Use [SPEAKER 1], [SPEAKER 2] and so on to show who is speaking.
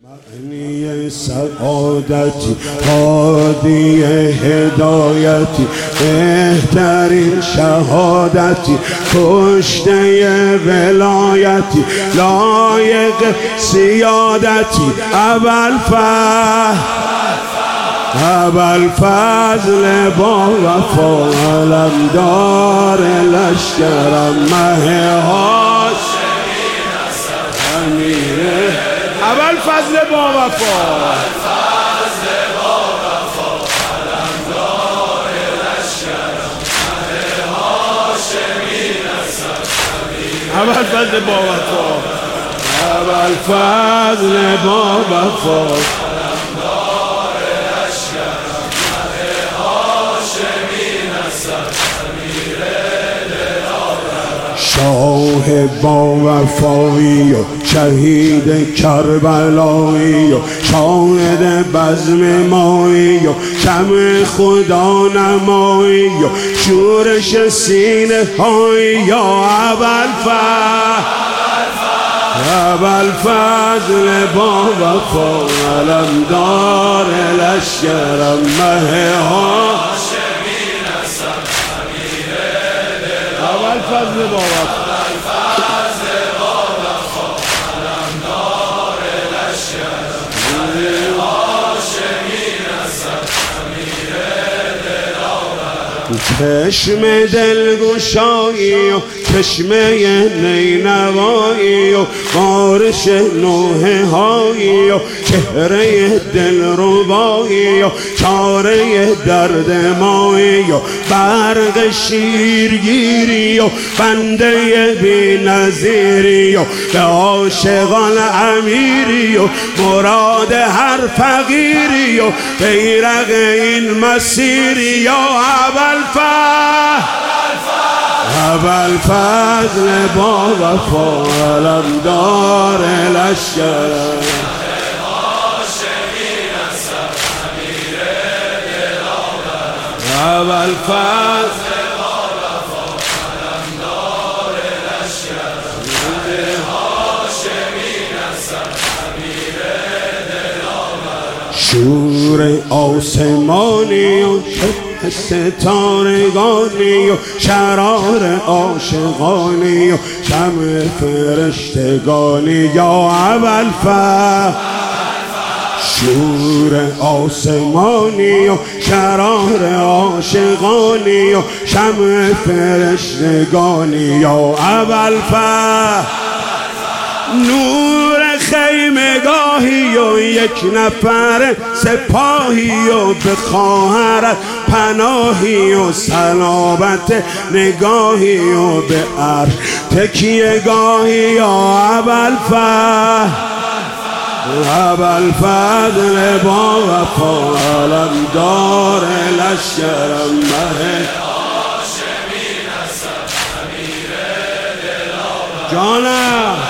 [SPEAKER 1] معنی سعادتی هادی هدایتی بهترین شهادتی کشته ولایتی لایق سیادتی ابوالفضل با وفا علمدار لشکرم مه هاشمی امیره ابوالفضل با وفا
[SPEAKER 2] علمدار لشکرم مه هاشمی نسب
[SPEAKER 1] ابوالفضل با وفا ابوالفضل با وفا
[SPEAKER 2] علمدار لشکرم مه هاشمی نسب
[SPEAKER 1] شاه با وفایی و شهید کربلایی و شاهد بزم مایی و شمع خدا نمایی و شورش سینه هایی یا ابوالفضل با وفا علمدار لشکرم مه
[SPEAKER 2] هاشمی نسب
[SPEAKER 1] ابوالفضل با وفا
[SPEAKER 2] علمدار لشکرم مه هاشمی نسب
[SPEAKER 1] چشم دلگشایی و چشمه نینوایی و بارش نوحه هایی و چهره دلربایی و چاره درد مایی و برق شیرگیری و بنده بی نظیری و به عاشقان امیری و مراد هر فقیری و بیرق این مسیری یا ابوالفضل با وفا علمدار لشکرم
[SPEAKER 2] هاشمی نسب
[SPEAKER 1] ابوالفضل
[SPEAKER 2] با وفا علمدار لشکرم مه هاشمی نسب
[SPEAKER 1] شور آسمانی و ستارگانی و شرار عاشقانی و شمع فرشتگانی یا ابوالفضل شور آسمانی و شرار عاشقانی و شمع فرشتگانی یا ابوالفضل نور خیمگاهی و یک نفر سپاهی و به خواهرت پناهی و سلامت نگاهی و به عرش تکیه گاهی یا ابوالفضل با وفا علمدار لشکرم مه
[SPEAKER 2] هاشمی نسب
[SPEAKER 1] جانم